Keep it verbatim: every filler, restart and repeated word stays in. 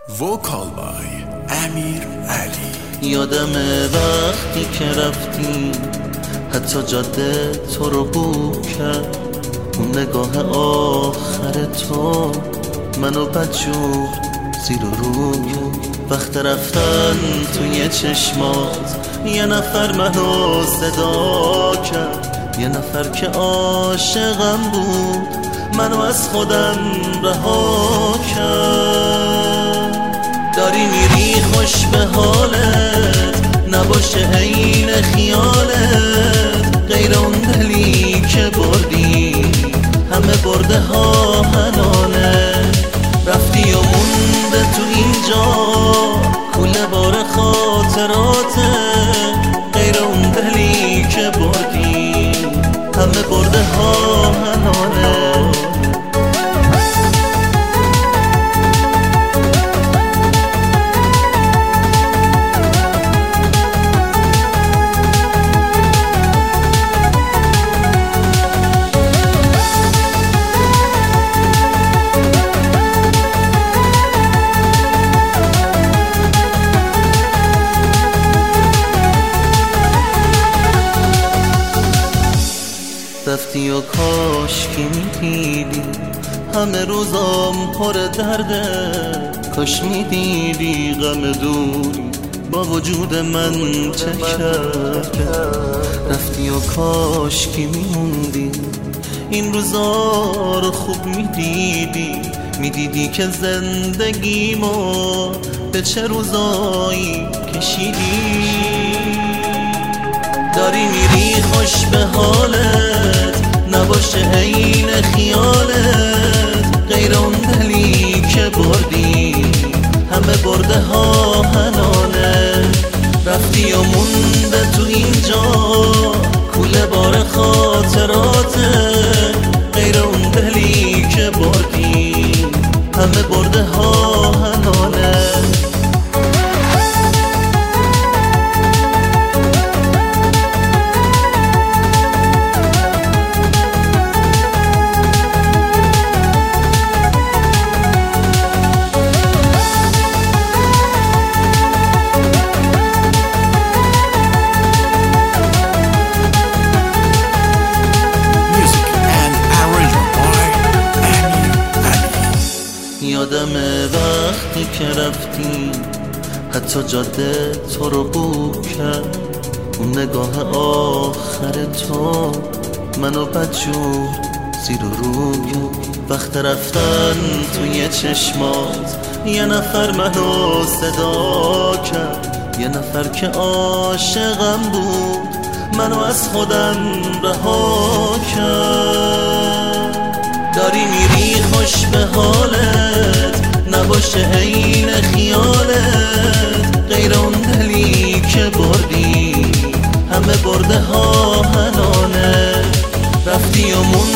وکال بای امیر علی. یادمه وقتی که رفتی حتی جاده تو رو بو کرد، اون نگاه آخر تو منو بدجور زیر و رو کرد. وقت رفتن توی چشمات یه نفر منو صدا کرد، یه نفر که عاشقم بود منو از خودم رها کرد. داری میری خوش به حالت، نباشه عین خیالت، غیر اون دلی که بردی همه برده ها هنانه. رفتی و مونده تو اینجا کوله بار خاطراته، غیر اون دلی که بردی همه برده ها هنانه. رفتی و کاش که میدیدی همه روزام پر درده، کاش میدیدی غم دوری با وجود من چه کرده. رفتی و کاش که میموندی این روزا رو خوب میدیدی، میدیدی که زندگیمو به چه روزایی کشیدی. داری میری خوش به حالت، نباشه عین خیالت، غیر اون دلی که بردی همه برده ها هنانه. رفتی و مونده تو اینجا کوله بار خاطراته، غیر اون دلی که بردی همه برده ها هنانه. یادمه وقتی که رفتی حتی جاده تو رو بو کرد، اون نگاه آخر تو منو بدجور زیر و رو کرد. وقت رفتن توی چشمات یه نفر منو صدا کرد، یه نفر که عاشقم بود منو از خودم رها کرد. داری میری خوش به حالت، نباشه عین خیالت، غیر اون دلی که بردی همه برده ها هنانه. رفتی و